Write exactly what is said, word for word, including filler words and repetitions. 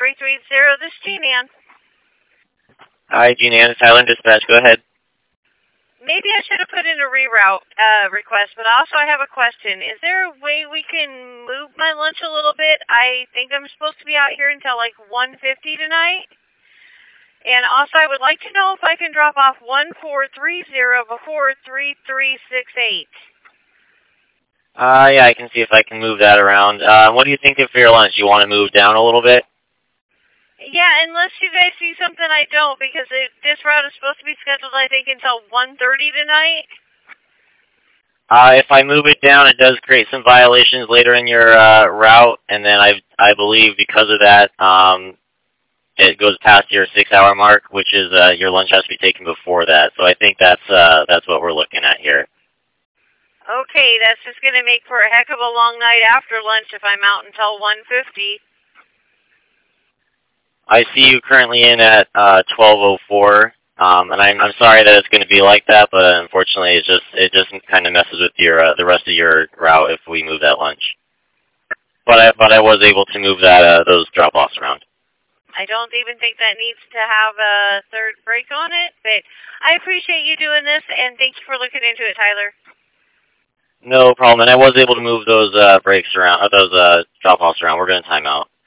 three three zero. This is Jean Ann. Hi, Jean Ann. It's Tyler in Dispatch. Go ahead. Maybe I should have put in a reroute uh, request, but also I have a question. Is there a way we can move my lunch a little bit? I think I'm supposed to be out here until like one fifty tonight. And also I would like to know if I can drop off one four three zero before three three six eight. Uh, yeah, I can see if I can move that around. Uh, what do you think of for your lunch? You want to move down a little bit? Yeah, unless you guys see something I don't, because it, this route is supposed to be scheduled, I think, until one thirty tonight. Uh, if I move it down, it does create some violations later in your uh, route, and then I I believe because of that, um, it goes past your six-hour mark, which is uh, your lunch has to be taken before that. So I think that's uh, that's what we're looking at here. Okay, that's just going to make for a heck of a long night after lunch if I'm out until one fifty. I see you currently in at uh, twelve oh four, um, and I'm I'm sorry that it's going to be like that, but unfortunately, it just it just kind of messes with your uh, the rest of your route if we move that lunch. But I but I was able to move that uh, those drop offs around. I don't even think that needs to have a third break on it, but I appreciate you doing this, and thank you for looking into it, Tyler. No problem, and I was able to move those uh, breaks around, uh, those uh, drop offs around. We're going to time out.